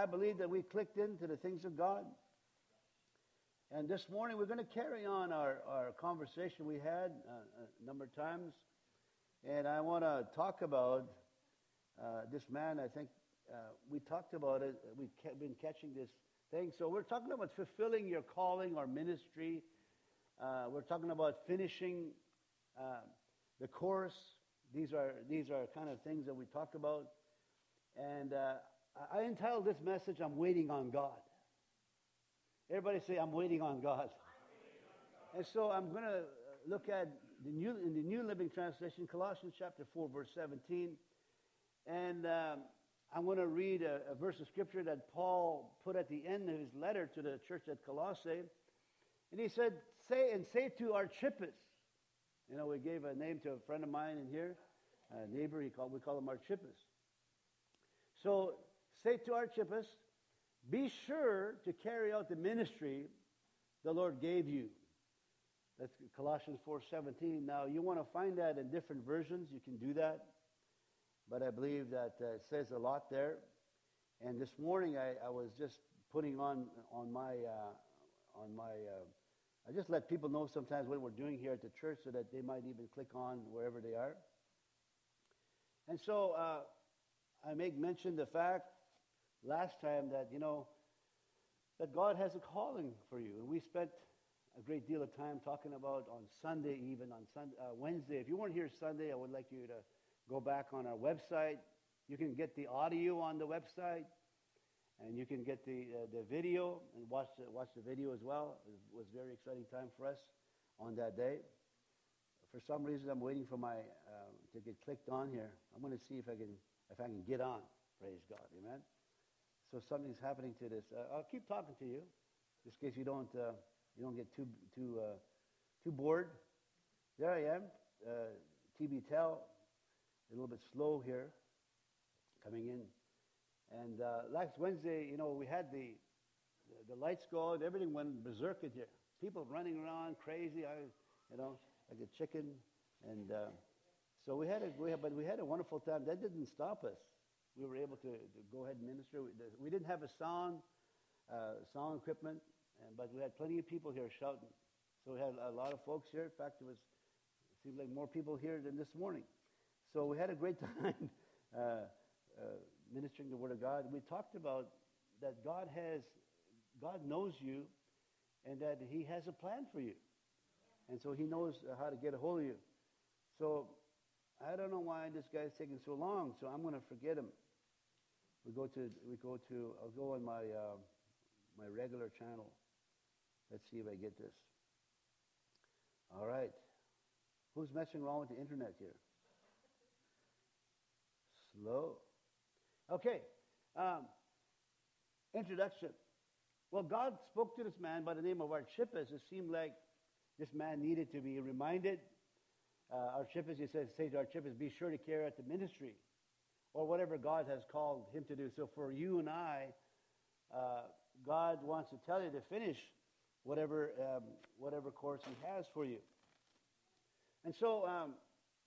I believe that we clicked into the things of God. And this morning we're going to carry on our conversation we had a number of times. And I want to talk about this man. I think we talked about it. We've been catching this thing. So we're talking about fulfilling your calling or ministry. We're talking about finishing the course. These are kind of things that we talk about. And I entitled this message, I'm Waiting on God. Everybody say, I'm waiting on God. And so I'm going to look at in the New Living Translation, Colossians chapter 4, verse 17. And I'm going to read a verse of Scripture that Paul put at the end of his letter to the church at Colossae. And he said, say to Archippus. You know, we gave a name to a friend of mine in here, a neighbor, we call him Archippus. So, say to Archippus, be sure to carry out the ministry the Lord gave you. That's Colossians 4:17. Now, you want to find that in different versions, you can do that. But I believe that it says a lot there. And this morning I was just putting on my I just let people know sometimes what we're doing here at the church so that they might even click on wherever they are. And so I make mention the fact last time that, you know, that God has a calling for you. And we spent a great deal of time talking about on Sunday, even on Wednesday. If you weren't here Sunday, I would like you to go back on our website. You can get the audio on the website, and you can get the video and watch the video as well. It was a very exciting time for us on that day. For some reason, I'm waiting for my to get clicked on here. I'm going to see if I can get on. Praise God, amen. So something's happening to this. I'll keep talking to you, just in case you don't get too bored. There I am, TB Tel, a little bit slow here, coming in. And last Wednesday, you know, we had the lights go out, everything went berserk in here. People running around crazy, like a chicken. And so we had a wonderful time. That didn't stop us. We were able to go ahead and minister. We didn't have a sound equipment, but we had plenty of people here shouting. So we had a lot of folks here. In fact, it seemed like more people here than this morning. So we had a great time ministering the Word of God. We talked about that God knows you, and that He has a plan for you, and so He knows how to get a hold of you. So I don't know why this guy's taking so long. So I'm going to forget him. I'll go on my regular channel. Let's see if I get this. All right. Who's messing around with the internet here? Slow. Okay. Introduction. Well, God spoke to this man by the name of Archippus. It seemed like this man needed to be reminded. Archippus, he says, say to Archippus, be sure to carry out the ministry or whatever God has called him to do. So for you and I, God wants to tell you to finish whatever course He has for you. And so,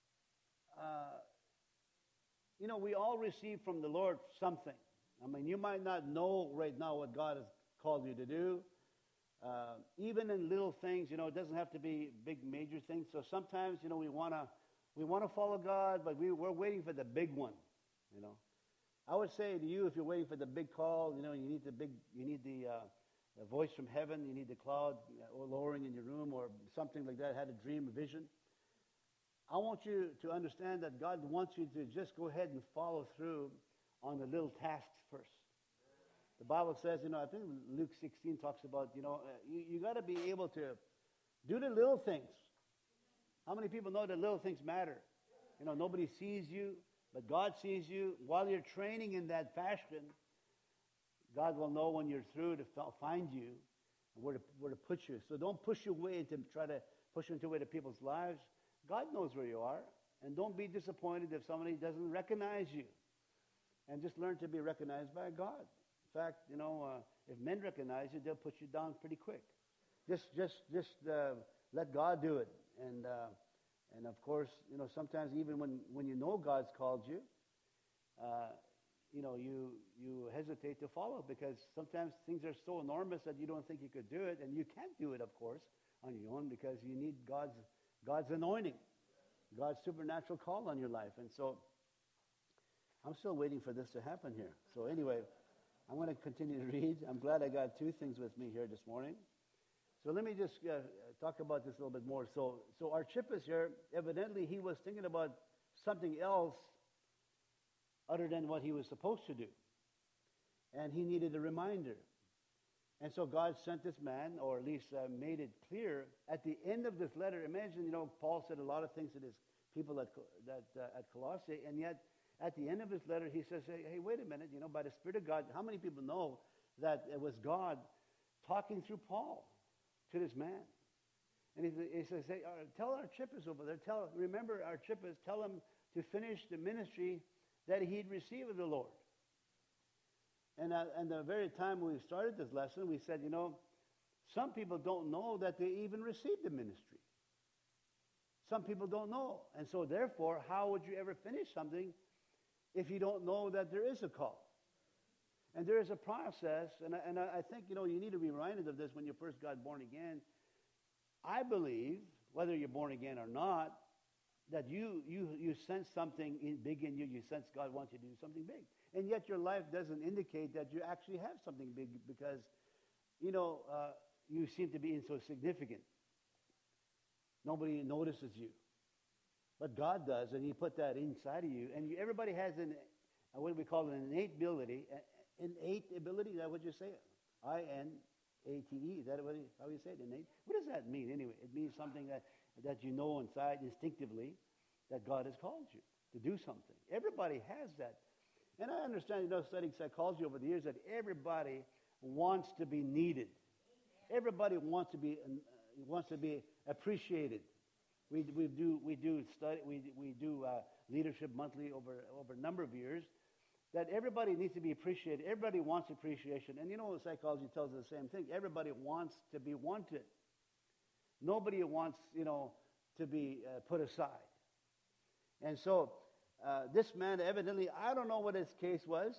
we all receive from the Lord something. I mean, you might not know right now what God has called you to do. Even in little things, it doesn't have to be big, major things. So sometimes, we want to follow God, but we're waiting for the big one. I would say to you, if you're waiting for the big call, you need the voice from heaven, you need the cloud or lowering in your room or something like that. Had a dream, a vision. I want you to understand that God wants you to just go ahead and follow through on the little tasks first. The Bible says, I think Luke 16 talks about, you got to be able to do the little things. How many people know that little things matter? Nobody sees you, but God sees you. While you're training in that fashion, God will know when you're through to find you and where to put you. So don't push your way to try to push into way to people's lives. God knows where you are, and don't be disappointed if somebody doesn't recognize you. And just learn to be recognized by God. In fact, if men recognize you, they'll put you down pretty quick. Just let God do it. And of course, sometimes even when you know God's called you, you hesitate to follow, because sometimes things are so enormous that you don't think you could do it, and you can't do it, of course, on your own, because you need God's anointing, God's supernatural call on your life. And so I'm still waiting for this to happen here. So anyway, I'm going to continue to read. I'm glad I got two things with me here this morning. So let me just talk about this a little bit more. So Archippus here, evidently he was thinking about something else other than what he was supposed to do. And he needed a reminder. And so God sent this man, or at least made it clear at the end of this letter. Imagine, Paul said a lot of things to his people at Colossae, and yet at the end of his letter he says, hey, wait a minute, by the Spirit of God, how many people know that it was God talking through Paul to this man? And he says, hey, tell Archippus over there, remember Archippus, tell him to finish the ministry that he'd received of the Lord. And the very time we started this lesson, we said, some people don't know that they even received the ministry. Some people don't know. And so therefore, how would you ever finish something if you don't know that there is a call? And there is a process, and I think, you need to be reminded of this when you first got born again. I believe, whether you're born again or not, that you sense something big in you. You sense God wants you to do something big. And yet your life doesn't indicate that you actually have something big, because, you seem to be insignificant. Nobody notices you. But God does, and he put that inside of you. And everybody has what we call an innate ability. Innate ability, is that what you say? I-N-A-T-E, is that how you say it, innate? What does that mean anyway? It means something that you know inside instinctively that God has called you to do something. Everybody has that. And I understand, studying psychology over the years, that everybody wants to be needed. Everybody wants to be appreciated. We do leadership monthly over a number of years. That everybody needs to be appreciated. Everybody wants appreciation. And psychology tells us the same thing. Everybody wants to be wanted. Nobody wants, to be put aside. And so this man, evidently, I don't know what his case was.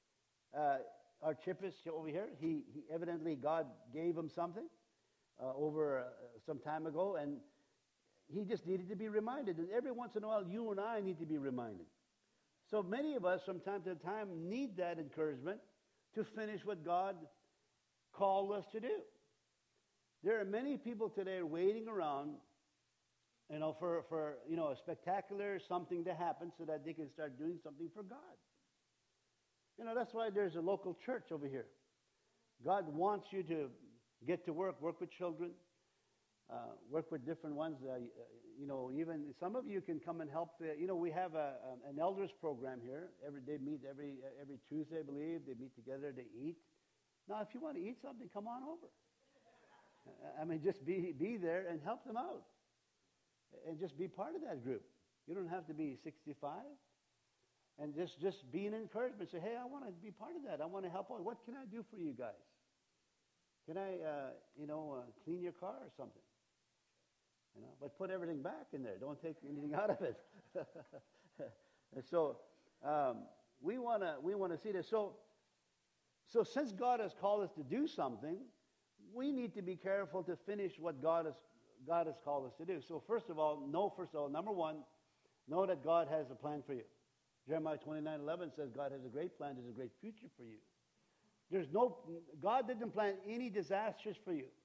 Archippus over here, he evidently, God gave him something over some time ago, and he just needed to be reminded. And every once in a while, you and I need to be reminded. So many of us, from time to time, need that encouragement to finish what God called us to do. There are many people today waiting around, for a spectacular something to happen so that they can start doing something for God. That's why there's a local church over here. God wants you to get to work with children, work with different ones. Even some of you can come and help. We have an elders program here. They meet every Tuesday, I believe. They meet together to eat. Now, if you want to eat something, come on over. Just be there and help them out. And just be part of that group. You don't have to be 65. And just be an encouragement. Say, hey, I want to be part of that. I want to help out. What can I do for you guys? Can I, clean your car or something? But put everything back in there. Don't take anything out of it. And so we want to see this. So since God has called us to do something, we need to be careful to finish what God has called us to do. So first of all, number one, know that God has a plan for you. Jeremiah 29:11 says God has a great plan. There's a great future for you. God didn't plan any disasters for you.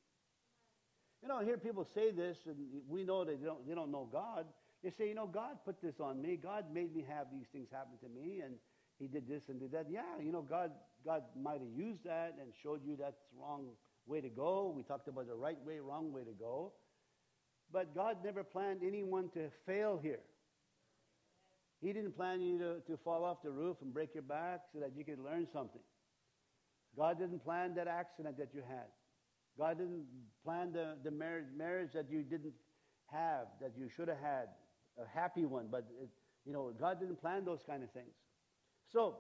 I hear people say this, and we know that they don't know God. They say, God put this on me. God made me have these things happen to me, and he did this and did that. Yeah, God might have used that and showed you that's the wrong way to go. We talked about the right way, wrong way to go. But God never planned anyone to fail here. He didn't plan you to fall off the roof and break your back so that you could learn something. God didn't plan that accident that you had. God didn't plan the marriage that you didn't have, that you should have had, a happy one. But, God didn't plan those kind of things. So,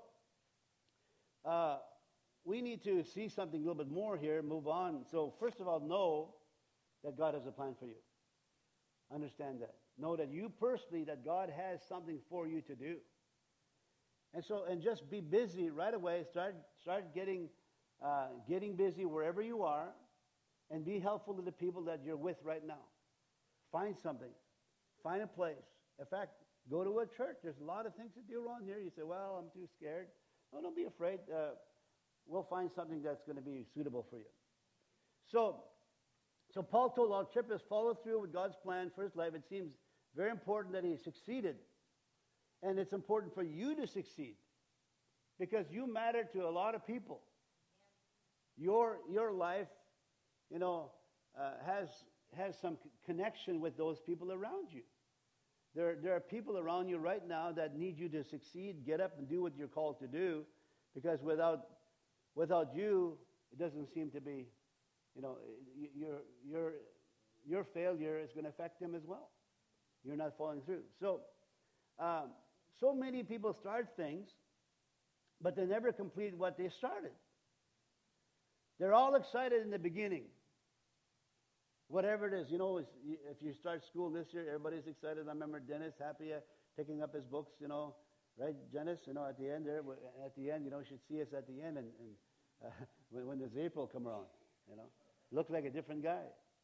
we need to see something a little bit more here, move on. So, first of all, know that God has a plan for you. Understand that. Know that you personally, that God has something for you to do. And just be busy right away. Start getting busy wherever you are, and be helpful to the people that you're with right now. Find something. Find a place. In fact, go to a church. There's a lot of things to do around here. You say, well, I'm too scared. No, don't be afraid. We'll find something that's going to be suitable for you. So Paul told Archippus, follow through with God's plan for his life. It seems very important that he succeeded. And it's important for you to succeed, because you matter to a lot of people. Your life, has some connection with those people around you. There are people around you right now that need you to succeed, get up and do what you're called to do, because without you, it doesn't seem to be, your failure is going to affect them as well. You're not following through. So many people start things, but they never complete what they started. They're all excited in the beginning. Whatever it is, if you start school this year, everybody's excited. I remember Dennis happy picking up his books, right, Dennis? At the end there, you should see us at the end, and when does April come around, look like a different guy.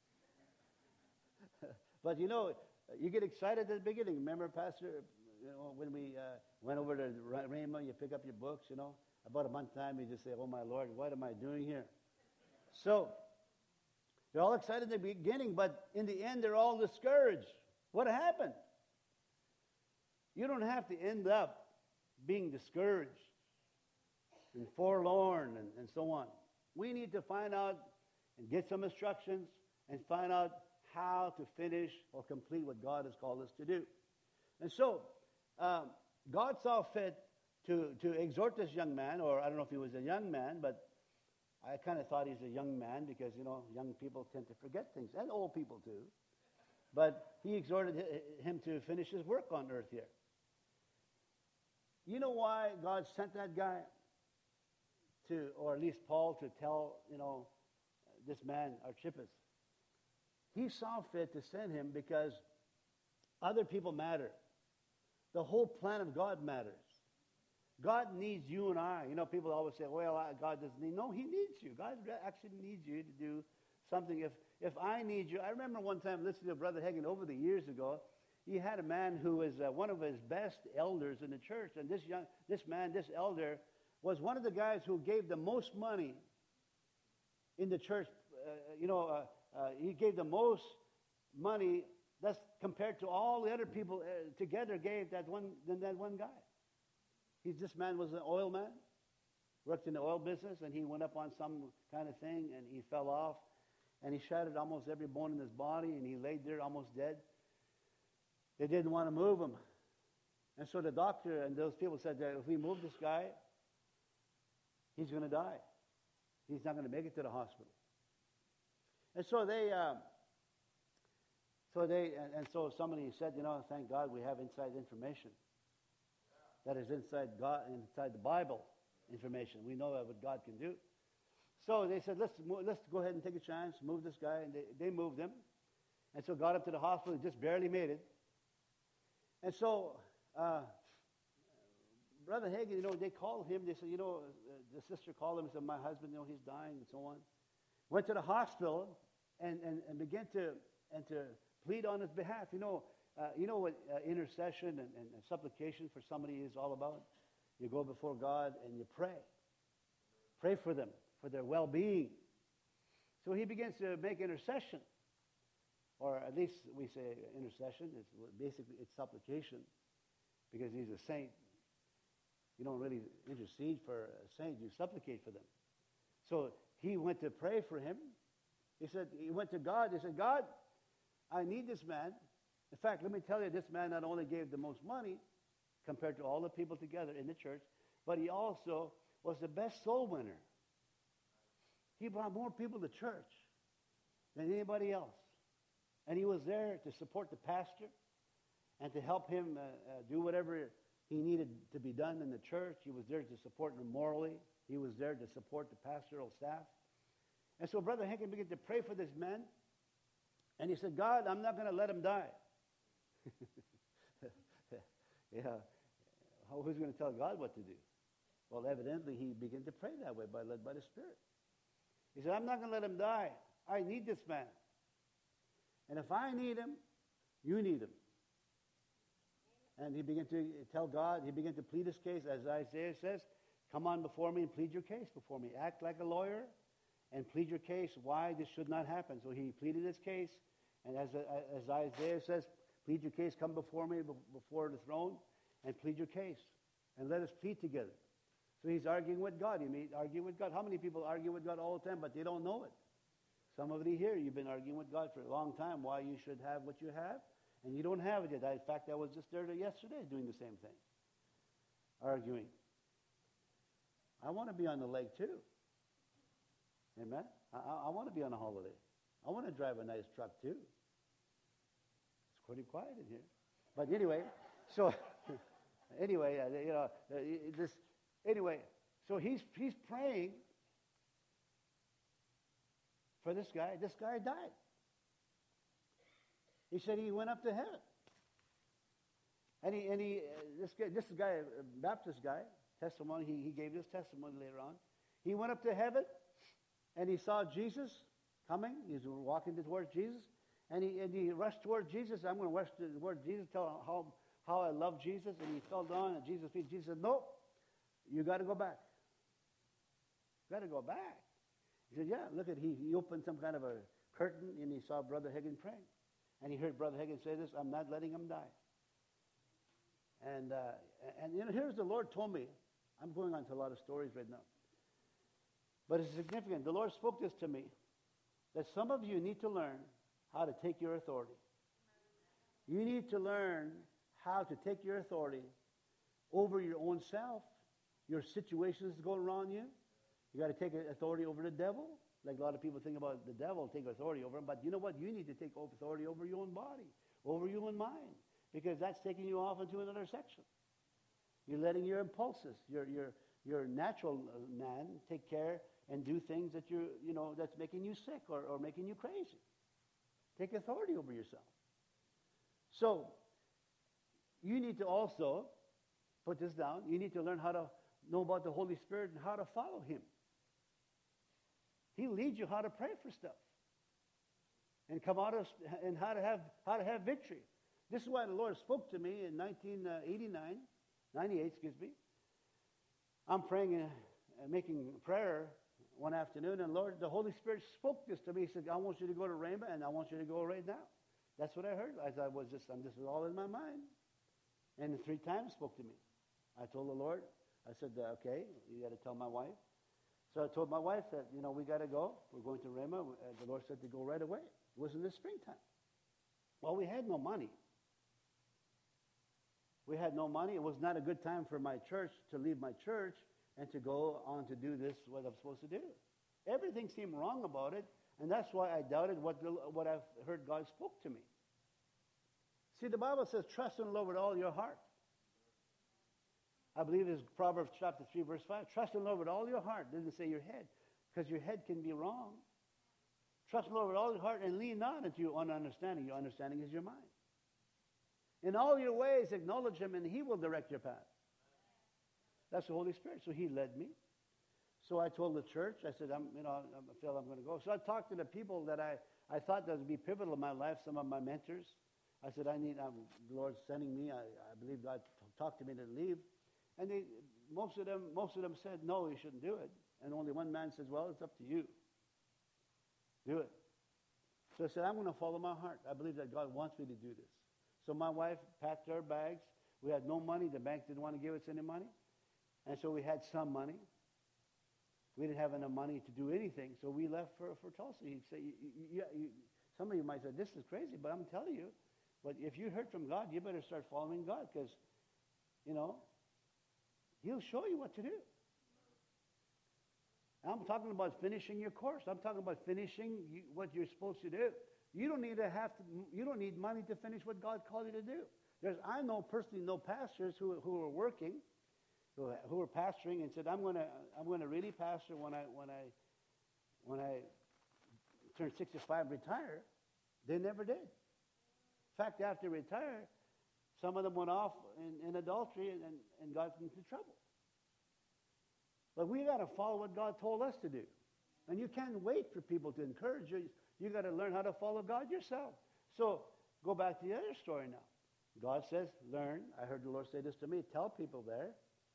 But you get excited at the beginning. Remember, Pastor, when we went over to Rhema, you pick up your books, about a month time, you just say, oh my Lord, what am I doing here? So they're all excited at the beginning, but in the end, they're all discouraged. What happened? You don't have to end up being discouraged and forlorn and so on. We need to find out and get some instructions and find out how to finish or complete what God has called us to do. And so, God saw fit to exhort this young man, or I don't know if he was a young man, but I kind of thought he's a young man because, young people tend to forget things, and old people too. But he exhorted him to finish his work on earth here. You know why God sent that guy or at least Paul, to tell, this man, Archippus? He saw fit to send him because other people matter. The whole plan of God matters. God needs you and I. People always say, well, God doesn't need. No, he needs you. God actually needs you to do something. If I need you, I remember one time listening to Brother Hagin over the years ago. He had a man who was one of his best elders in the church. And this elder, was one of the guys who gave the most money in the church. He gave the most money. That's compared to all the other people together gave that one guy. This man was an oil man, worked in the oil business, and he went up on some kind of thing, and he fell off, and he shattered almost every bone in his body, and he laid there almost dead. They didn't want to move him. And so the doctor and those people said that if we move this guy, he's going to die. He's not going to make it to the hospital. And so so somebody said, thank God we have inside information. That is inside the Bible information. We know what God can do. So they said, let's go ahead and take a chance, move this guy, and they moved him. And so got up to the hospital, just barely made it. And so Brother Hagin, they called him. They said, the sister called him and said, my husband, he's dying and so on. Went to the hospital and began to plead on his behalf. You know what intercession and supplication for somebody is all about? You go before God and you pray. Pray for them, for their well-being. So he begins to make intercession. Or at least we say intercession. It's supplication, because he's a saint. You don't really intercede for a saint. You supplicate for them. So he went to pray for him. He went to God. He said, God, I need this man. In fact, let me tell you, this man not only gave the most money compared to all the people together in the church, but he also was the best soul winner. He brought more people to church than anybody else. And he was there to support the pastor and to help him do whatever he needed to be done in the church. He was there to support him morally. He was there to support the pastoral staff. And so Brother Hagin began to pray for this man. And he said, God, I'm not going to let him die. Yeah. who's going to tell God what to do? Well, evidently he began to pray that way, led by the Spirit. He said, I'm not going to let him die. I need this man. And if I need him, you need him. And he began to tell God, he began to plead his case, as Isaiah says, come on before me and plead your case before me. Act like a lawyer and plead your case why this should not happen. So he pleaded his case, and as Isaiah says, plead your case, come before me, before the throne, and plead your case. And let us plead together. So he's arguing with God. You may argue with God. How many people argue with God all the time, but they don't know it? Some of you here, you've been arguing with God for a long time why you should have what you have, and you don't have it yet. In fact, I was just there yesterday doing the same thing, arguing. I want to be on the lake too. Amen? I want to be on a holiday. I want to drive a nice truck too. It's pretty quiet in here. But anyway, so anyway, so he's praying for this guy. This guy died. He said he went up to heaven. And this guy, a Baptist guy, testimony, he gave this testimony later on. He went up to heaven and he saw Jesus coming. He was walking towards Jesus. And he rushed toward Jesus. I'm going to rush toward Jesus, tell him how I love Jesus. And he fell down at Jesus' feet. Jesus said, nope, you got to go back. You got to go back. He said, yeah, look at, he opened some kind of a curtain and he saw Brother Hagin praying. And he heard Brother Hagin say this, I'm not letting him die. And here's the Lord told me, I'm going on to a lot of stories right now. But it's significant. The Lord spoke this to me, that some of you need to learn how to take your authority. You need to learn how to take your authority over your own self, your situations that go around you. You got to take authority over the devil. Like a lot of people think about the devil, take authority over him. But you know what? You need to take authority over your own body, over your own mind, because that's taking you off into another section. You're letting your impulses, your natural man, take care and do things that that's making you sick or making you crazy. Take authority over yourself. So you need to also put this down. You need to learn how to know about the Holy Spirit and how to follow him. He leads you how to pray for stuff and come out of and how to have victory. This is why the Lord spoke to me in 98, excuse me. I'm praying and making prayer one afternoon, and Lord, the Holy Spirit spoke this to me. He said, I want you to go to Rhema, and I want you to go right now. That's what I heard. This was all in my mind. And 3 times spoke to me. I told the Lord, I said, okay, you got to tell my wife. So I told my wife that, we got to go. We're going to Rhema. The Lord said to go right away. It was in the springtime. Well, we had no money. We had no money. It was not a good time for my church to leave my church and to go on to do this, what I'm supposed to do. Everything seemed wrong about it, and that's why I doubted what I've heard God spoke to me. See, the Bible says, trust in the Lord with all your heart. I believe it's Proverbs chapter 3, verse 5. Trust in the Lord with all your heart. It doesn't say your head, because your head can be wrong. Trust in the Lord with all your heart and lean not into your own understanding. Your understanding is your mind. In all your ways, acknowledge him, and he will direct your path. That's the Holy Spirit. So he led me. So I told the church, I said, I feel I'm going to go. So I talked to the people that I thought that would be pivotal in my life, some of my mentors. I said, the Lord's sending me. I believe God talked to me to leave. And most of them said, no, you shouldn't do it. And only one man says, well, it's up to you. Do it. So I said, I'm going to follow my heart. I believe that God wants me to do this. So my wife packed our bags. We had no money. The bank didn't want to give us any money. And so we had some money. We didn't have enough money to do anything. So we left for Tulsa. He'd say, some of you might say, this is crazy, but I'm telling you, but if you heard from God, you better start following God because, He'll show you what to do. I'm talking about finishing your course. I'm talking about finishing what you're supposed to do. You don't need money to finish what God called you to do. I know personally pastors who are working, who are pastoring and said, I'm going to really pastor when I turn 65 and retire. They never did. In fact, after they retire, Some of them went off in adultery and got into trouble. But we got to follow what God told us to do. And you can't wait for people to encourage you. You got to learn how to follow God yourself. So go back to the other story now. God says, learn. I heard the Lord say this to me. Tell people there.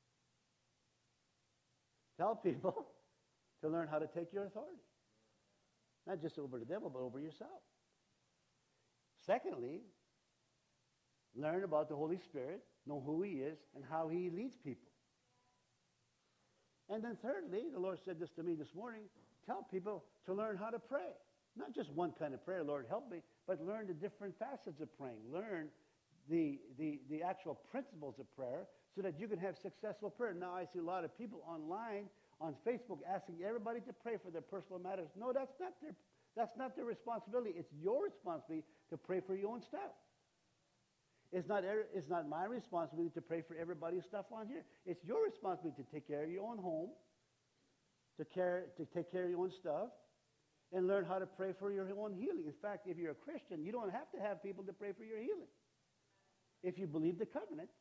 Tell people to learn how to take your authority. Not just over the devil, but over yourself. Secondly, learn about the Holy Spirit, know who He is, and how He leads people. And then thirdly, the Lord said this to me this morning, tell people to learn how to pray. Not just one kind of prayer, Lord help me, but learn the different facets of praying. Learn the actual principles of prayer so that you can have successful prayer. Now I see a lot of people online, on Facebook, asking everybody to pray for their personal matters. No, that's not their responsibility. It's your responsibility to pray for your own stuff. It's not my responsibility to pray for everybody's stuff on here. It's your responsibility to take care of your own home, to take care of your own stuff, and learn how to pray for your own healing. In fact, if you're a Christian, you don't have to have people to pray for your healing. If you believe the covenant.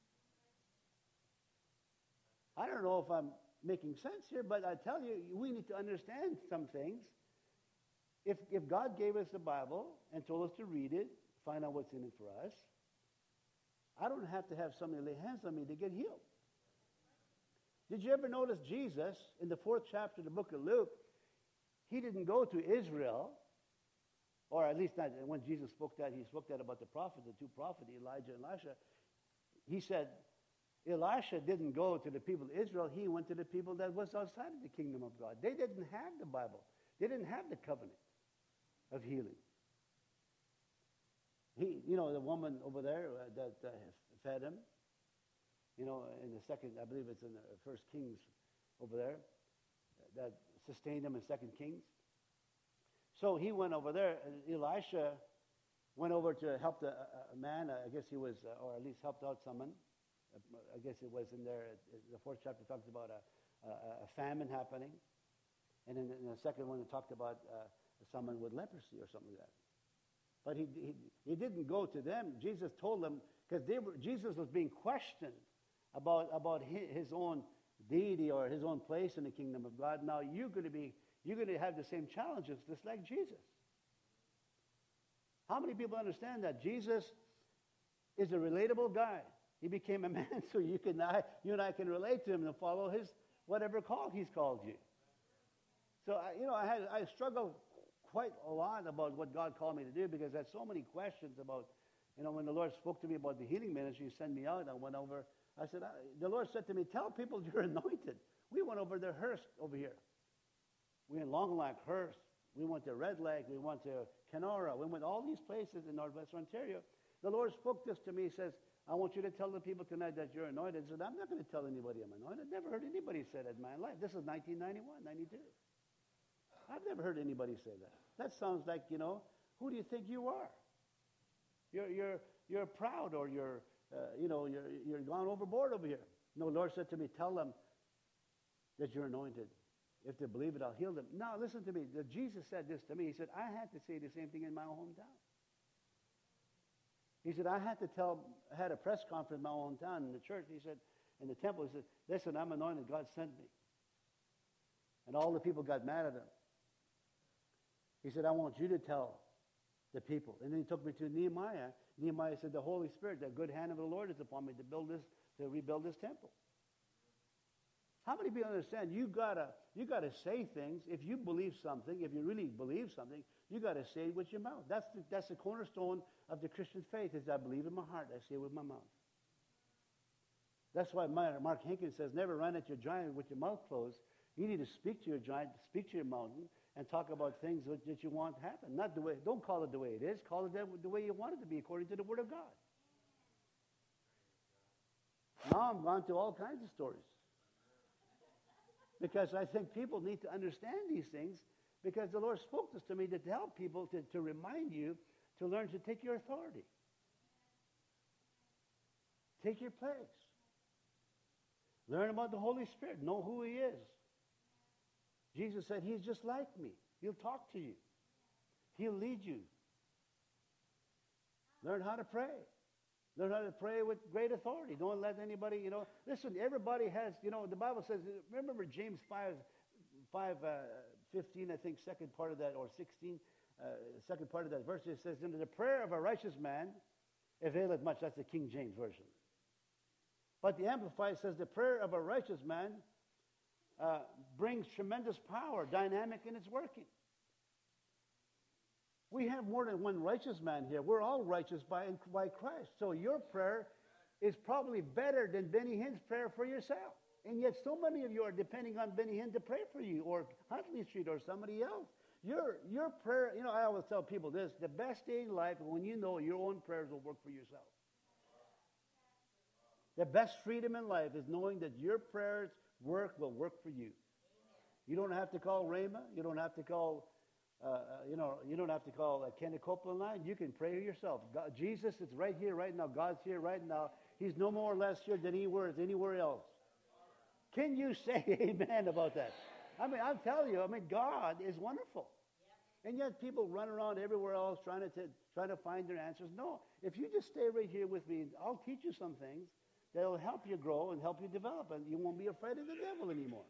I don't know if I'm making sense here, but I tell you, we need to understand some things. If God gave us the Bible and told us to read it, find out what's in it for us, I don't have to have somebody lay hands on me to get healed. Did you ever notice Jesus, in the 4th chapter of the book of Luke, he didn't go to Israel, or at least not when Jesus spoke that, he spoke that about the prophets, the two prophets, Elijah and Elisha. He said, Elisha didn't go to the people of Israel. He went to the people that was outside of the kingdom of God. They didn't have the Bible. They didn't have the covenant of healing. The woman over there that fed him, in the second, I believe it's in the 1 Kings over there, that sustained him in 2 Kings. So he went over there, and Elisha went over to help a man, I guess he was, or at least helped out someone. I guess it was in there, the 4th chapter talks about a famine happening. And in the second one, it talked about someone with leprosy or something like that. But he didn't go to them. Jesus told them, because Jesus was being questioned about his own deity or his own place in the kingdom of God. Now you're going to have the same challenges just like Jesus. How many people understand that Jesus is a relatable guy? He became a man so you and I can relate to him and follow his whatever call he's called you. So I struggled quite a lot about what God called me to do because I had so many questions about, when the Lord spoke to me about the healing ministry, He sent me out. I went over. I said, the Lord said to me, tell people you're anointed. We went over to Hearst over here. We went Long Lake, Hearst. We went to Red Lake. We went to Kenora. We went all these places in northwestern Ontario. The Lord spoke this to me. He says, I want you to tell the people tonight that you're anointed. I said, I'm not going to tell anybody I'm anointed. I've never heard anybody say that in my life. This is 1991, 92. I've never heard anybody say that. That sounds like, who do you think you are? You're proud or you're gone overboard over here. No, the Lord said to me, tell them that you're anointed. If they believe it, I'll heal them. Now, listen to me. Jesus said this to me. He said, I had to say the same thing in my hometown. He said, I had a press conference in my hometown in the church. He said, in the temple, he said, listen, I'm anointed. God sent me. And all the people got mad at him. He said, I want you to tell the people. And then he took me to Nehemiah. Nehemiah said, the Holy Spirit, the good hand of the Lord is upon me to rebuild this temple. How many people understand you gotta say things? If you believe something, if you really believe something, you gotta say it with your mouth. That's the cornerstone of the Christian faith, is I believe in my heart, I say it with my mouth. That's why Mark Hankins says, never run at your giant with your mouth closed. You need to speak to your giant, speak to your mountain, and talk about things that you want to happen. Don't call it the way it is. Call it the way you want it to be, according to the Word of God. Now I'm gone to all kinds of stories. Because I think people need to understand these things, because the Lord spoke this to me to help people, to remind you to learn to take your authority. Take your place. Learn about the Holy Spirit. Know who He is. Jesus said, He's just like me. He'll talk to you. He'll lead you. Learn how to pray. Learn how to pray with great authority. Don't let anybody, listen, everybody has, the Bible says, remember James 5:15, I think, second part of that, or 16, second part of that verse, it says, the prayer of a righteous man availeth much. That's the King James Version. But the Amplified says, the prayer of a righteous man brings tremendous power, dynamic in its working. We have more than one righteous man here. We're all righteous by Christ. So your prayer is probably better than Benny Hinn's prayer for yourself. And yet so many of you are depending on Benny Hinn to pray for you, or Huntley Street, or somebody else. Your prayer, I always tell people this, the best day in life is when you know your own prayers will work for yourself. The best freedom in life is knowing that your prayers will work for you. You don't have to call Rhema. You don't have to call you don't have to call Kenny Copeland line. You can pray yourself. God, Jesus is right here, right now. God's here, right now. He's no more or less here than he was anywhere else. Can you say amen about that? I'm telling you, God is wonderful. And yet people run around everywhere else trying to find their answers. No, if you just stay right here with me, I'll teach you some things that will help you grow and help you develop, and you won't be afraid of the devil anymore.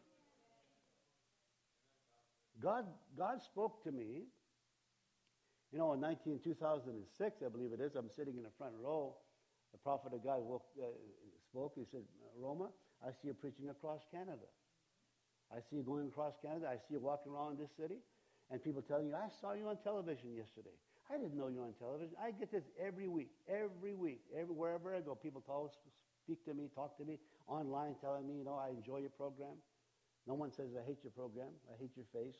God spoke to me, in 2006, I believe it is. I'm sitting in the front row. The prophet of God spoke. He said, Roma, I see you preaching across Canada. I see you going across Canada. I see you walking around this city, and people telling you, I saw you on television yesterday. I didn't know you were on television. I get this every week, wherever I go. People speak to me, talk to me online, telling me, I enjoy your program. No one says, I hate your program. I hate your face.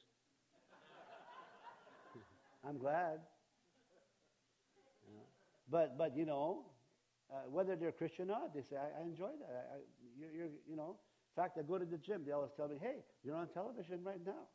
I'm glad. But whether they're Christian or not, they say, I enjoy that. In fact, I go to the gym. They always tell me, hey, you're on television right now.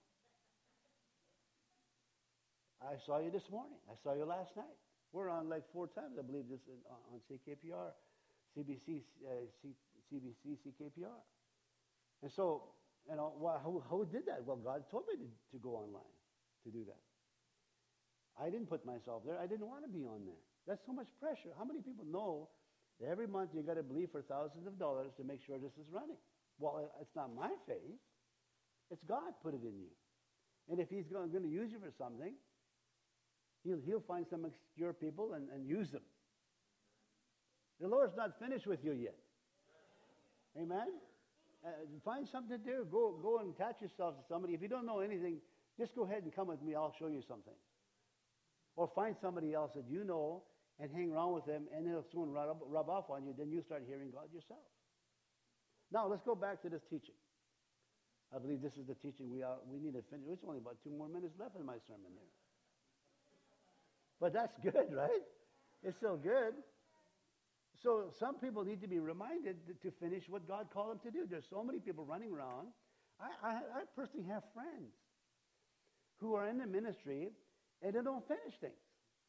I saw you this morning. I saw you last night. We're on like 4 times, I believe, this on CKPR, CBC, CKPR. And so, who did that? Well, God told me to go online to do that. I didn't put myself there. I didn't want to be on there. That's so much pressure. How many people know that every month you got to believe for thousands of dollars to make sure this is running? Well, it's not my faith. It's God put it in you. And if he's going to use you for something, he'll find some obscure people and use them. The Lord's not finished with you yet. Amen? Find something to do. Go and attach yourself to somebody. If you don't know anything, just go ahead and come with me. I'll show you something. Or find somebody else that you know and hang around with them, and they'll soon rub off on you. Then you start hearing God yourself. Now, let's go back to this teaching. I believe this is the teaching we need to finish. It's only about 2 more minutes left in my sermon here. But that's good, right? It's still good. So some people need to be reminded to finish what God called them to do. There's so many people running around. I personally have friends who are in the ministry and they don't finish things.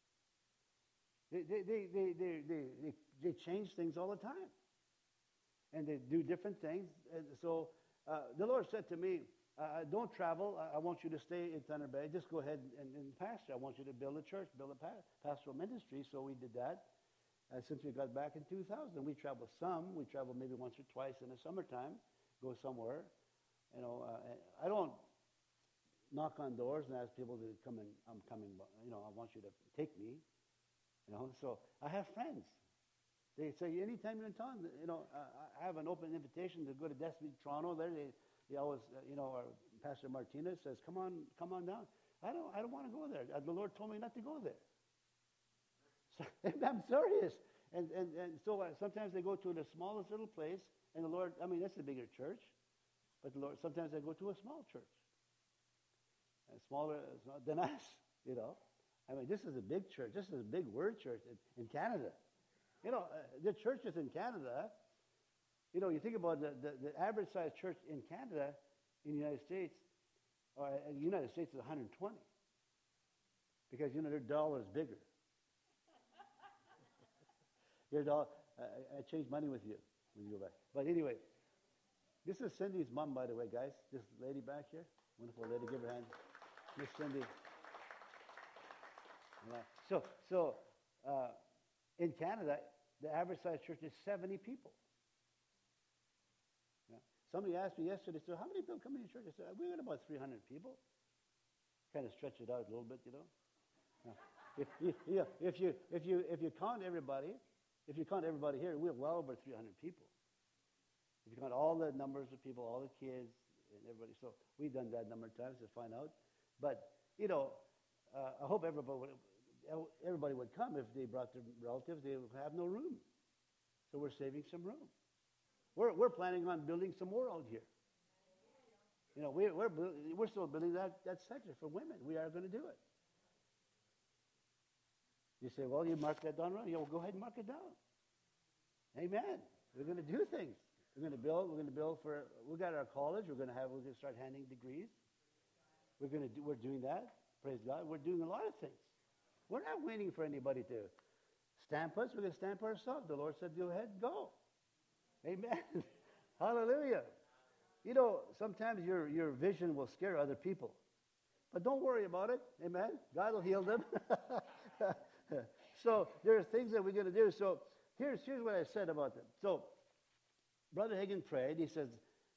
They change things all the time. And they do different things. And so the Lord said to me, don't travel. I want you to stay in Thunder Bay. Just go ahead and pastor. I want you to build a church, build a pastoral ministry. So we did that. Since we got back in 2000, we traveled some. We traveled maybe once or twice in the summertime, go somewhere. I don't knock on doors and ask people to come in. I'm coming, I want you to take me. So I have friends. They say, anytime you're in town, I have an open invitation to go to Destiny, Toronto. There, they always, our Pastor Martinez says, come on down. I don't want to go there. The Lord told me not to go there. So, I'm serious. And so sometimes they go to the smallest little place, and the Lord, that's a bigger church, but the Lord, sometimes they go to a small church, smaller than us, this is a big church. This is a big word church in Canada. The churches in Canada, you think about the average size church in Canada, in the United States, or in the United States is 120. Because, their dollar is bigger. Your dollar, I change money with you when you go back. But anyway, this is Cindy's mom, by the way, guys. This lady back here. Wonderful lady. Give her a hand. Miss Cindy. Yeah. So in Canada, the average size church is 70 people. Yeah. Somebody asked me yesterday, so how many people come in your church? I said, we got about 300 people. Kind of stretch it out a little bit, you know. If you count everybody, here, we're well over 300 people. If you count all the numbers of people, all the kids and everybody, so we've done that a number of times to find out. But you know, I hope everybody would come. If they brought their relatives, they would have no room. So we're saving some room. We're planning on building some more out here. You know, we're still building that section for women. We are going to do it. You say, well, you mark that down, right? Yeah, well, go ahead and mark it down. Amen. We're going to do things. We're going to build. We got our college. We're going to start handing degrees. We're doing that. Praise God. We're doing a lot of things. We're not waiting for anybody to stamp us. We're going to stamp ourselves. The Lord said, go ahead, go. Amen. Hallelujah. You know, sometimes your vision will scare other people. But don't worry about it. Amen. God will heal them. So there are things that we're going to do. So here's what I said about them. So Brother Hagin prayed. He says,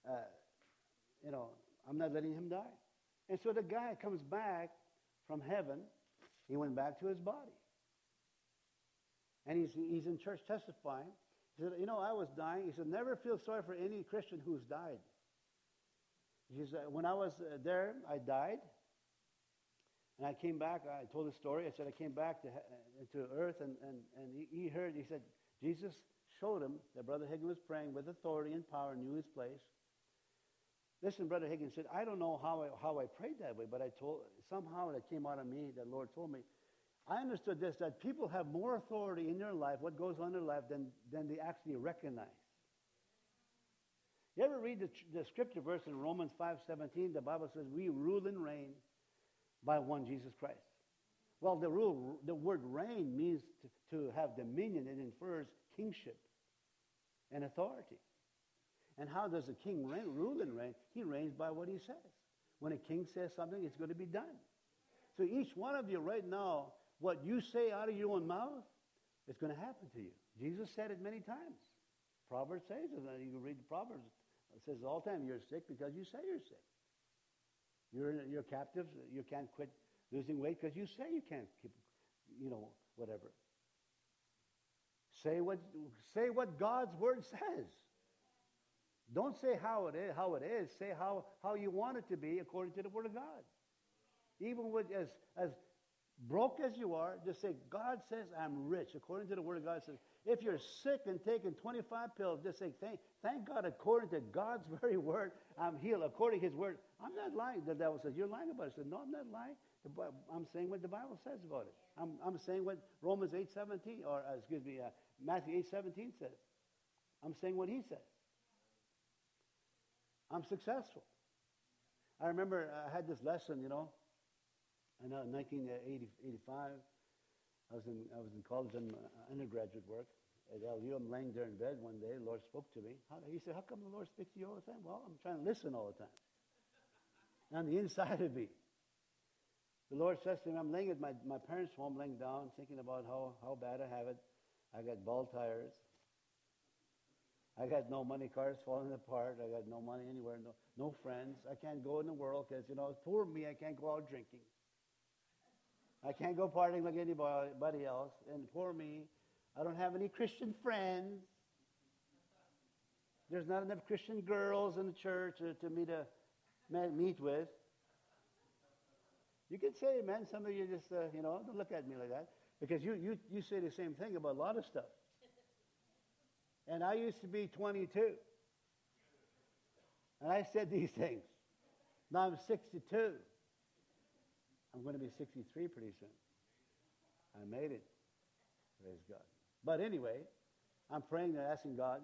I'm not letting him die. And so the guy comes back from heaven. He went back to his body. And he's in church testifying. He said, I was dying. He said, never feel sorry for any Christian who's died. He said, when I was there, I died. And I came back. I told the story. I said, I came back to earth. And he heard, he said, Jesus showed him that Brother Hagin was praying with authority and power, knew his place. Listen, Brother Hagin said, I don't know how I prayed that way, but somehow that came out of me, the Lord told me. I understood this, that people have more authority in their life, what goes on in their life, than they actually recognize. You ever read the scripture verse in Romans 5:17? The Bible says, we rule and reign by one Jesus Christ. Well, the word reign means to have dominion. It infers kingship and authority. And how does a king rule and reign? He reigns by what he says. When a king says something, it's going to be done. So each one of you right now, what you say out of your own mouth, it's going to happen to you. Jesus said it many times. Proverbs says it. You can read the Proverbs. It says all the time, you're sick because you say you're sick. You're captive. You can't quit losing weight because you say you can't keep, whatever. Say what God's word says. Don't say how it is. Say how you want it to be according to the word of God. Even with as broke as you are, just say, God says I'm rich. According to the word of God, it says, if you're sick and taking 25 pills, just say, thank God, according to God's very word, I'm healed. According to his word, I'm not lying. The devil says, you're lying about it. I said, no, I'm not lying. I'm saying what the Bible says about it. I'm saying what Romans 8:17, or Matthew 8:17 says. I'm saying what he says. I'm successful. I remember I had this lesson, in 1985. I was in college and undergraduate work at LU. I'm laying there in bed one day. The Lord spoke to me. He said, how come the Lord speaks to you all the time? Well, I'm trying to listen all the time. On the inside of me. The Lord says to me, I'm laying at my parents' home, laying down, thinking about how bad I have it. I got bald tires. I got no money, cars falling apart. I got no money anywhere, no friends. I can't go in the world because, poor me, I can't go out drinking. I can't go partying like anybody else. And poor me, I don't have any Christian friends. There's not enough Christian girls in the church to me to meet with. You can say amen. Some of you just, don't look at me like that. Because you say the same thing about a lot of stuff. And I used to be 22. And I said these things. Now I'm 62. I'm going to be 63 pretty soon. I made it. Praise God. But anyway, I'm praying and asking God,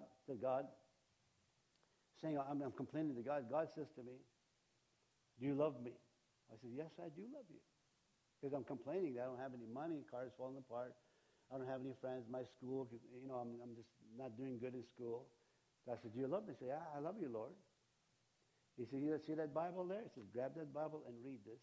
saying, I'm complaining to God. God says to me, do you love me? I said, yes, I do love you. Because I'm complaining that I don't have any money, cars falling apart. I don't have any friends. My school, I'm just not doing good in school. So I said, do you love me? He said, yeah, I love you, Lord. He said, you see that Bible there? He said, grab that Bible and read this.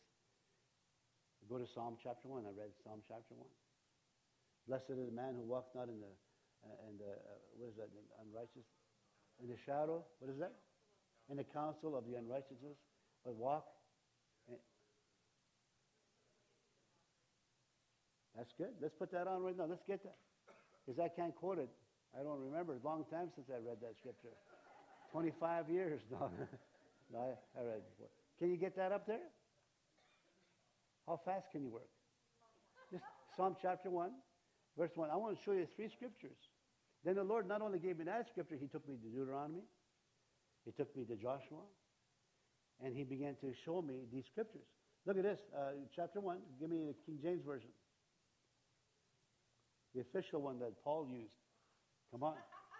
Go to Psalm chapter 1. I read Psalm chapter 1. Blessed is the man who walks not in the and what is that? Unrighteous in the shadow. What is that? In the counsel of the unrighteousness, but walk. That's good. Let's put that on right now. Let's get that. Because I can't quote it. I don't remember. It's a long time since I read that scripture. 25 years. No, no, I read it before. Can you get that up there? How fast can you work? Just Psalm chapter 1, verse 1. I want to show you 3 scriptures. Then the Lord not only gave me that scripture, he took me to Deuteronomy. He took me to Joshua. And he began to show me these scriptures. Look at this. Chapter 1. Give me the King James Version. The official one that Paul used. Come on.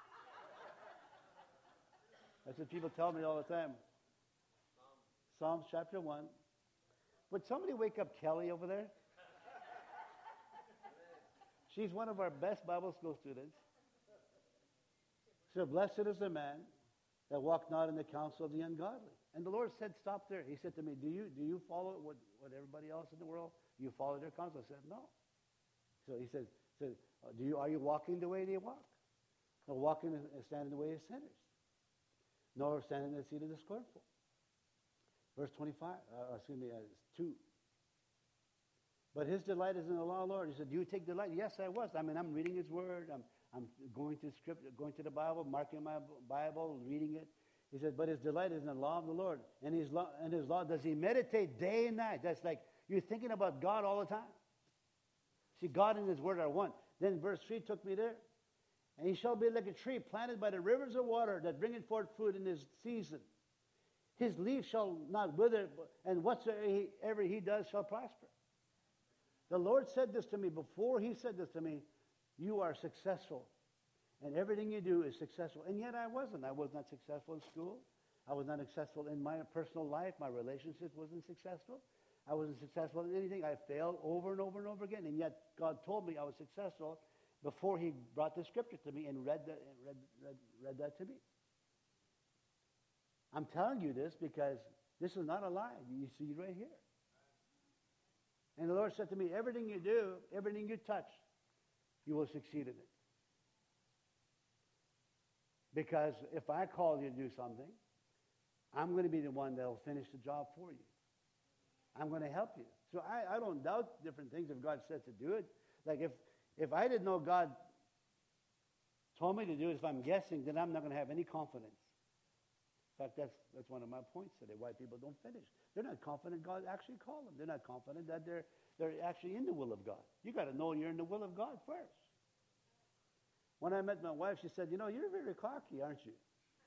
That's what people tell me all the time. Psalms chapter 1. Would somebody wake up Kelly over there? She's one of our best Bible school students. So blessed is the man that walk not in the counsel of the ungodly. And the Lord said, stop there. He said to me, do you follow what everybody else in the world? You follow their counsel? I said, no. So he said, are you walking the way they walk? No, walking and standing the way of sinners. Nor standing in the seat of the scornful. Verse 25, 2. But his delight is in the law of the Lord. He said, do you take delight? Yes, I was. I'm reading his word. I'm going to scripture, going to the Bible, marking my Bible, reading it. He said, but his delight is in the law of the Lord. And his law, does he meditate day and night? That's like you're thinking about God all the time. See, God and his word are one. Then verse 3 took me there. And he shall be like a tree planted by the rivers of water that bringeth forth fruit in his season. His leaf shall not wither, and whatsoever he does shall prosper. The Lord said this to me before he said this to me. You are successful. And everything you do is successful. And yet I wasn't. I was not successful in school. I was not successful in my personal life. My relationship wasn't successful. I wasn't successful in anything. I failed over and over and over again. And yet God told me I was successful before he brought the scripture to me and read that to me. I'm telling you this because this is not a lie. You see it right here. And the Lord said to me, everything you do, everything you touch, you will succeed in it. Because if I call you to do something, I'm going to be the one that will finish the job for you. I'm going to help you. So I don't doubt different things if God said to do it. Like if I didn't know God told me to do it, if I'm guessing, then I'm not going to have any confidence. In fact, that's one of my points today, why people don't finish. They're not confident God actually called them. They're not confident that they're actually in the will of God. You got to know you're in the will of God first. When I met my wife, she said, you're very cocky, aren't you?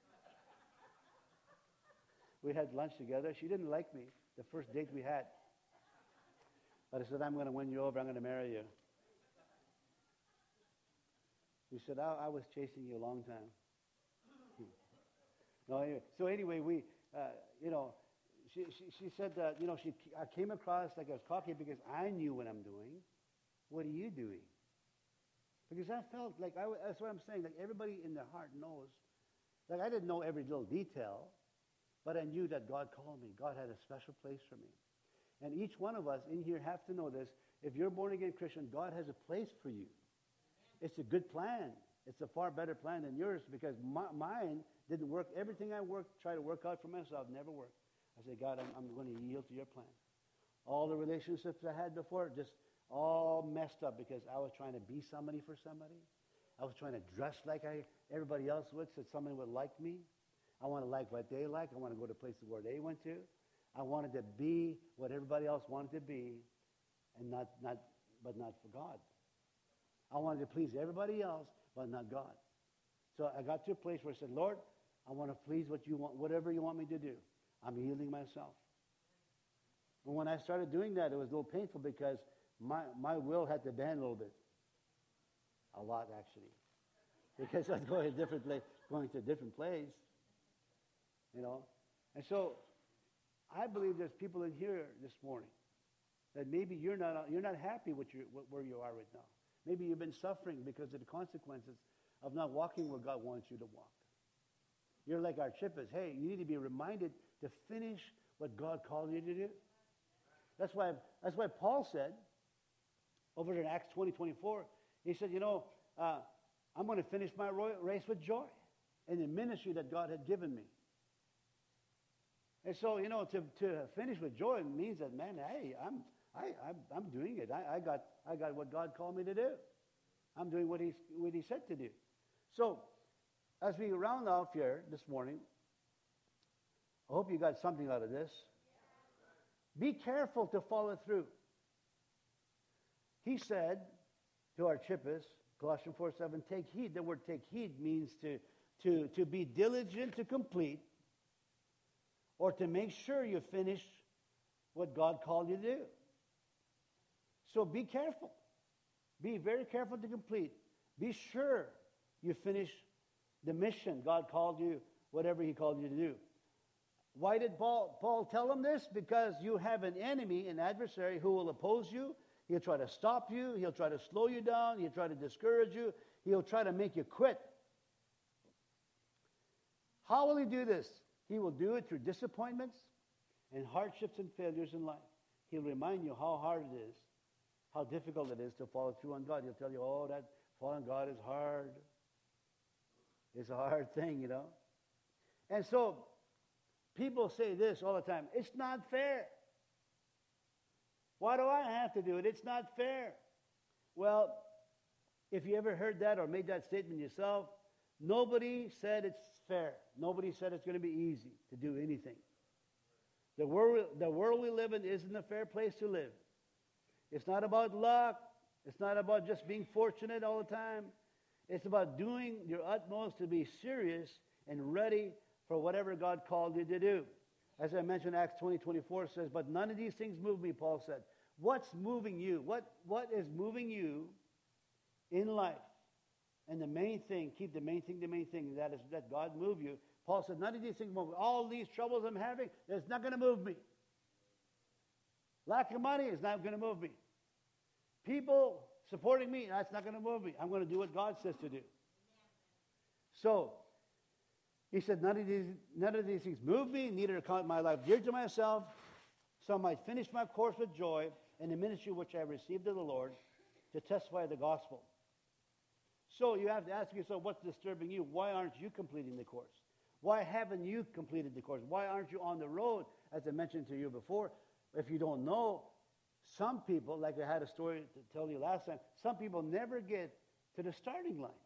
We had lunch together. She didn't like me the first date we had. But I said, I'm going to win you over. I'm going to marry you. She said, I was chasing you a long time. No, anyway, so anyway, we, she said that, I came across like I was cocky because I knew what I'm doing. What are you doing? Because I felt like, that's what I'm saying, like everybody in their heart knows. Like I didn't know every little detail, but I knew that God called me. God had a special place for me. And each one of us in here have to know this. If you're a born-again Christian, God has a place for you. It's a good plan. It's a far better plan than yours because mine didn't work. Everything I tried to work out for myself never worked. I said, God, I'm going to yield to your plan. All the relationships I had before just all messed up because I was trying to be somebody for somebody. I was trying to dress like everybody else would so somebody would like me. I want to like what they like. I want to go to places where they went to. I wanted to be what everybody else wanted to be, and not for God. I wanted to please everybody else, but not God. So I got to a place where I said, Lord, I want to please what you want, whatever you want me to do. I'm yielding myself. And when I started doing that, it was a little painful because my will had to bend a little bit. A lot, actually. Because I was going to a different place. And so I believe there's people in here this morning that maybe you're not happy where you are right now. Maybe you've been suffering because of the consequences of not walking where God wants you to walk. You're like Archippus. Hey, you need to be reminded to finish what God called you to do. That's why Paul said, over in Acts 20:24, he said, I'm going to finish my race with joy in the ministry that God had given me. And so, to finish with joy means that, man, hey, I'm doing it. I got what God called me to do. I'm doing what he said to do. So, as we round off here this morning, I hope you got something out of this. Be careful to follow through. He said to Archippus, Colossians 4:7, take heed. The word take heed means to be diligent to complete, or to make sure you finish what God called you to do. So be careful. Be very careful to complete. Be sure you finish the mission God called you, whatever he called you to do. Why did Paul tell him this? Because you have an enemy, an adversary, who will oppose you. He'll try to stop you. He'll try to slow you down. He'll try to discourage you. He'll try to make you quit. How will he do this? He will do it through disappointments and hardships and failures in life. He'll remind you how hard it is, how difficult it is to follow through on God. He'll tell you, oh, that following God is hard. It's a hard thing, And so people say this all the time, it's not fair. Why do I have to do it? It's not fair. Well, if you ever heard that or made that statement yourself, nobody said it's fair. Nobody said it's going to be easy to do anything. The world we live in isn't a fair place to live. It's not about luck. It's not about just being fortunate all the time. It's about doing your utmost to be serious and ready for whatever God called you to do. As I mentioned, Acts 20:24 says, but none of these things move me, Paul said. What's moving you? What is moving you in life? And the main thing, keep the main thing, that is that God move you. Paul said, none of these things move me. All these troubles I'm having, it's not going to move me. Lack of money is not going to move me. People supporting me, that's not going to move me. I'm going to do what God says to do. So, he said, none of these things move me, neither count my life dear to myself, so I might finish my course with joy in the ministry which I received of the Lord to testify the gospel. So you have to ask yourself, what's disturbing you? Why aren't you completing the course? Why haven't you completed the course? Why aren't you on the road? As I mentioned to you before, if you don't know, some people, like I had a story to tell you last time, some people never get to the starting line.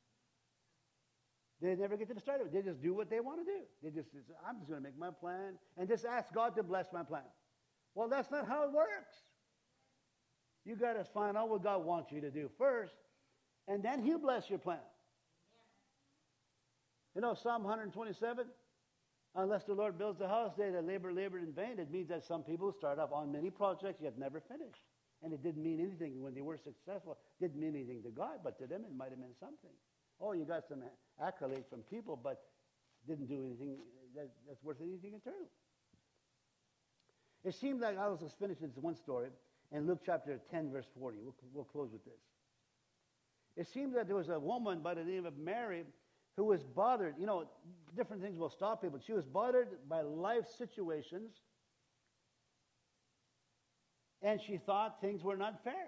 They never get to the starting line. They just do what they want to do. I'm just going to make my plan and just ask God to bless my plan. Well, that's not how it works. You got to find out what God wants you to do first, and then he'll bless your plan. Psalm 127, unless the Lord builds the house, they that labor in vain. It means that some people start off on many projects yet never finish. And it didn't mean anything when they were successful. It didn't mean anything to God, but to them it might have meant something. Oh, you got some accolades from people, but didn't do anything that's worth anything eternal. It seemed like I was just finishing this one story in Luke chapter 10, verse 40. We'll close with this. It seemed that there was a woman by the name of Mary who was bothered. Different things will stop people. She was bothered by life situations, and she thought things were not fair.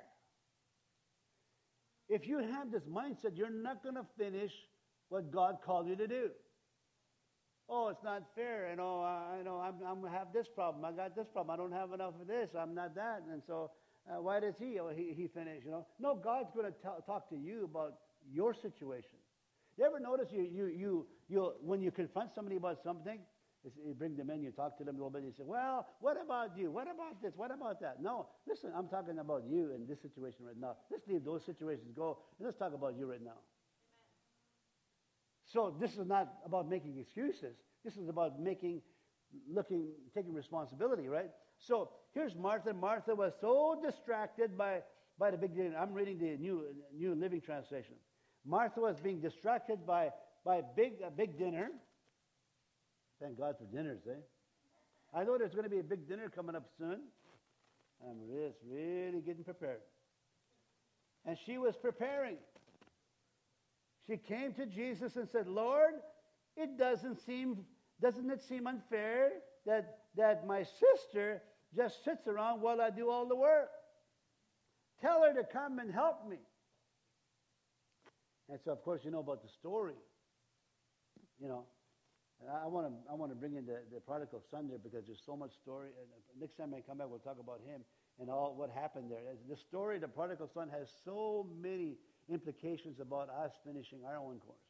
If you have this mindset, you're not going to finish what God called you to do. Oh, it's not fair. I'm going to have this problem. I got this problem. I don't have enough of this. I'm not that. And so why does he finish? No, God's going to talk to you about your situation. You ever notice you when you confront somebody about something, you bring them in, you talk to them a little bit, you say, well, what about you? What about this? What about that? No, listen, I'm talking about you in this situation right now. Let's leave those situations go, and let's talk about you right now. Amen. So this is not about making excuses. This is about taking responsibility, right? So here's Martha. Martha was so distracted by the big dinner. I'm reading the New Living Translation. Martha was being distracted by a big dinner. Thank God for dinners, eh? I know there's going to be a big dinner coming up soon. I'm just really getting prepared. And she was preparing. She came to Jesus and said, Lord, doesn't it seem unfair that my sister just sits around while I do all the work? Tell her to come and help me. And so, of course, you know about the story. You know, and I want to bring in the prodigal son there because there's so much story. And next time I come back, we'll talk about him and all what happened there. The story of the prodigal son has so many implications about us finishing our own course.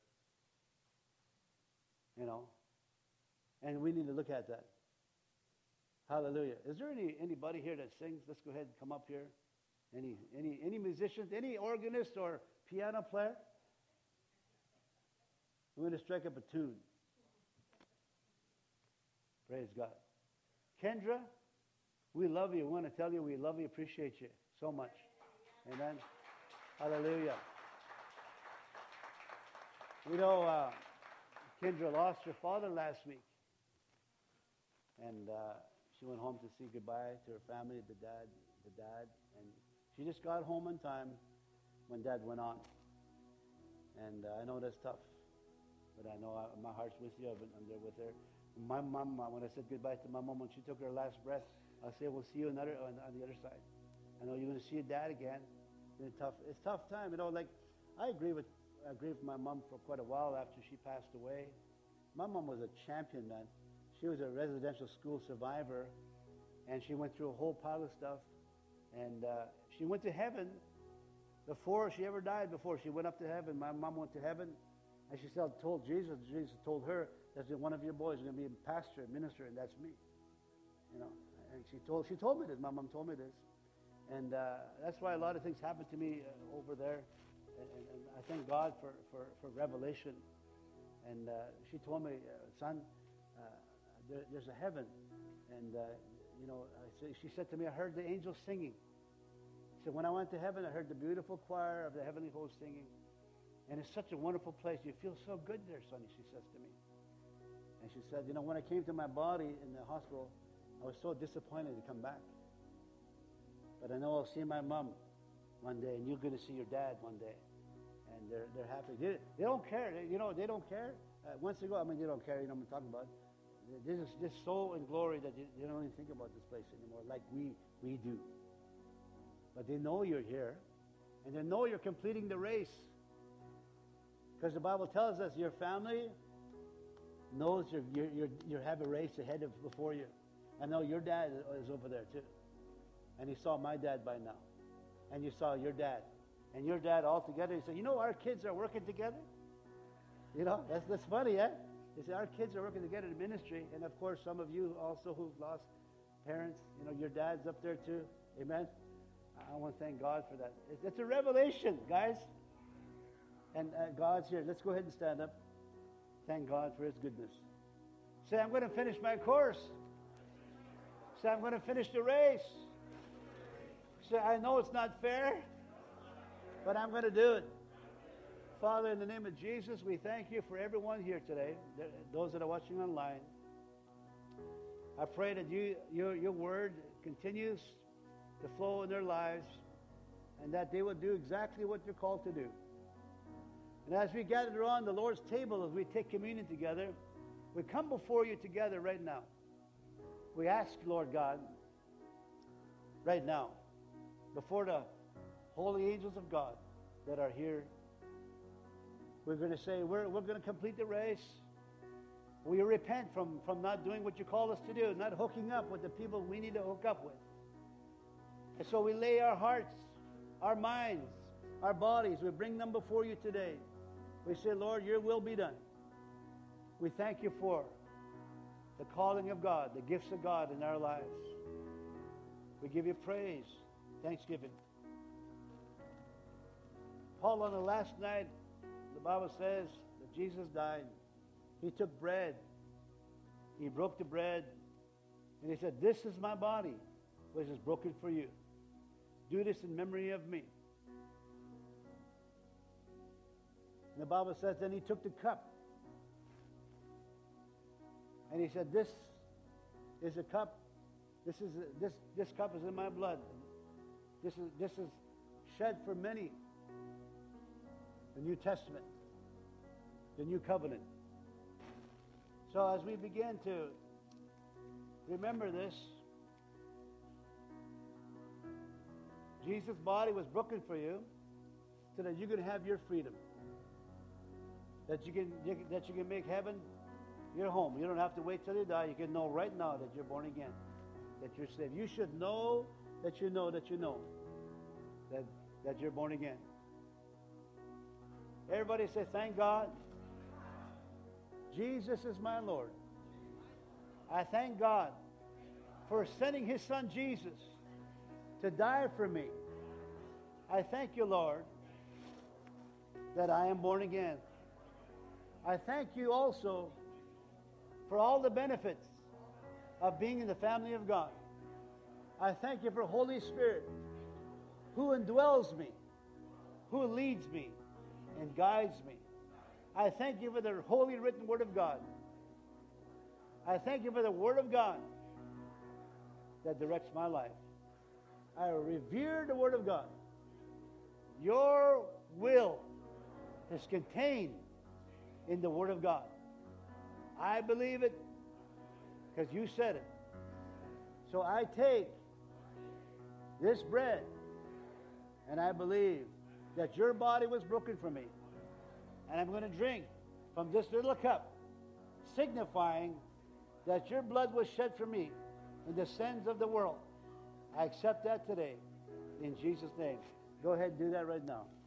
You know, and we need to look at that. Hallelujah. Is there anybody here that sings? Let's go ahead and come up here. Any musicians, any organist or piano player? We're going to strike up a tune. Praise God. Kendra, we love you. We want to tell you we love you, appreciate you so much. Amen. Hallelujah. You know, Kendra lost her father last week. And she went home to say goodbye to her family, the dad. And she just got home in time when Dad went on. And I know that's tough. But I know my heart's with you. I'm there with her. My mom, when I said goodbye to my mom, when she took her last breath, I said, we'll see you on the other side. I know you're going to see your dad again. It's a tough time. You know, like, I agree with my mom for quite a while after she passed away. My mom was a champion, man. She was a residential school survivor, and she went through a whole pile of stuff. And she went to heaven before she ever died. Before she went up to heaven, my mom went to heaven, and she told Jesus. Jesus told her that one of your boys is going to be a pastor, a minister, and that's me. You know, and she told me this. My mom told me this, and that's why a lot of things happened to me over there. And I thank God for revelation. And she told me, son, there's a heaven. And, you know, she said to me, I heard the angels singing. She said, when I went to heaven, I heard the beautiful choir of the heavenly host singing. And it's such a wonderful place. You feel so good there, Sonny, she says to me. And she said, you know, when I came to my body in the hospital, I was so disappointed to come back. But I know I'll see my mom one day, and you're going to see your dad one day. And they're happy. They don't care. They don't care. Once they go, I mean, they don't care. You know what I'm talking about. They're just so in glory that they don't even think about this place anymore like we do. But they know you're here, and they know you're completing the race. Because the Bible tells us your family knows you have a race ahead before you. I know your dad is over there too. And he saw my dad by now. And you saw your dad. And your dad all together. He said, you know, our kids are working together. You know, that's funny, eh? He said, our kids are working together in ministry. And of course, some of you also who've lost parents, you know, your dad's up there too. Amen? I want to thank God for that. It's a revelation, guys. And God's here. Let's go ahead and stand up. Thank God for His goodness. Say, I'm going to finish my course. Say, I'm going to finish the race. Say, I know it's not fair, but I'm going to do it. Father, in the name of Jesus, we thank you for everyone here today, those that are watching online. I pray that your word continues to flow in their lives and that they will do exactly what they're called to do. And as we gather around the Lord's table, as we take communion together, we come before you together right now. We ask, Lord God, right now, before the holy angels of God that are here, we're going to say, we're going to complete the race. We repent from not doing what you call us to do, not hooking up with the people we need to hook up with. And so we lay our hearts, our minds, our bodies, we bring them before you today. We say, Lord, your will be done. We thank you for the calling of God, the gifts of God in our lives. We give you praise, thanksgiving. Paul, on the last night, the Bible says that Jesus died. He took bread. He broke the bread. And he said, this is my body, which is broken for you. Do this in memory of me. And the Bible says, then he took the cup. And he said, this is a cup. This cup is in my blood. This is shed for many. The New Testament, the New Covenant. So as we begin to remember this, Jesus' body was broken for you. so that you can have your freedom. That you can make heaven your home. You don't have to wait till you die. You can know right now that you're born again, that you're saved. You should know that you know that you know that you're born again. Everybody say, thank God. Jesus is my Lord. I thank God for sending His Son Jesus to die for me. I thank you, Lord, that I am born again. I thank you also for all the benefits of being in the family of God. I thank you for Holy Spirit who indwells me, who leads me and guides me. I thank you for the holy written Word of God. I thank you for the Word of God that directs my life. I revere the Word of God. Your will is contained in the Word of God. I believe it because you said it. So I take this bread and I believe that your body was broken for me. And I'm going to drink from this little cup, signifying that your blood was shed for me in the sins of the world. I accept that today in Jesus' name. Go ahead and do that right now.